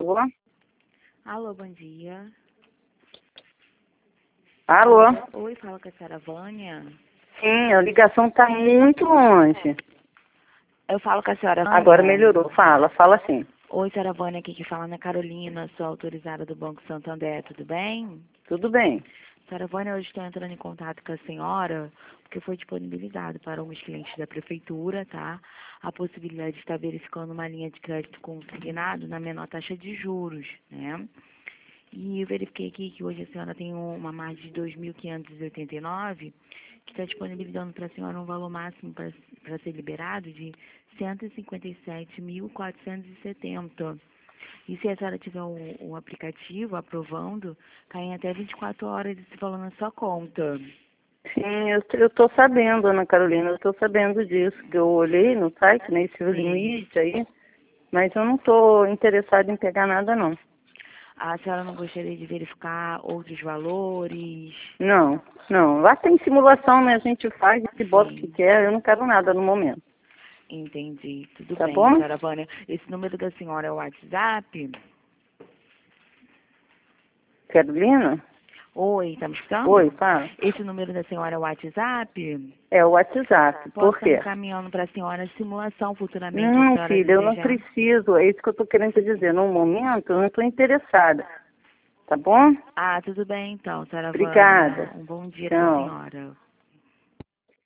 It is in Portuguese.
Alô? Alô, bom dia. Alô? Oi, fala com a senhora Vânia. Sim, a ligação está muito longe. Eu falo com a senhora Vânia. Agora melhorou. Fala sim. Oi, senhora Vânia, aqui que fala Ana Carolina, sou autorizada do Banco Santander, tudo bem? Tudo bem. Senhora Vânia, hoje estou entrando em contato com a senhora, porque foi disponibilizado para alguns clientes da prefeitura, tá? A possibilidade de estar verificando uma linha de crédito consignado na menor taxa de juros, né? E eu verifiquei aqui que hoje a senhora tem uma margem de 2.589, que está disponibilizando para a senhora um valor máximo para ser liberado de 157.470. E se a senhora tiver um aplicativo aprovando, cai em até 24 horas esse valor na sua conta. Sim, eu estou sabendo, Ana Carolina, eu estou sabendo disso, que eu olhei no site, né, esse limite aí, mas eu não estou interessada em pegar nada, não. A senhora não gostaria de verificar outros valores? Não. Lá tem simulação, né, a gente faz e bota o que quer, eu não quero nada no momento. Entendi. Tudo Tá bem, bom? senhora Vânia. Esse número da senhora é o WhatsApp? Carolina? Oi, tá me escutando? Oi, fala. Esse número da senhora é o WhatsApp? É o WhatsApp, Posso por estar quê? encaminhando para a senhora a simulação futuramente, se a Não, senhora filha, eu não desejar. preciso, é isso que eu estou querendo te dizer. No momento, eu não estou interessada. Tá bom? Ah, tudo bem então, senhora Obrigada. Vânia. Um bom dia para a Tchau. senhora.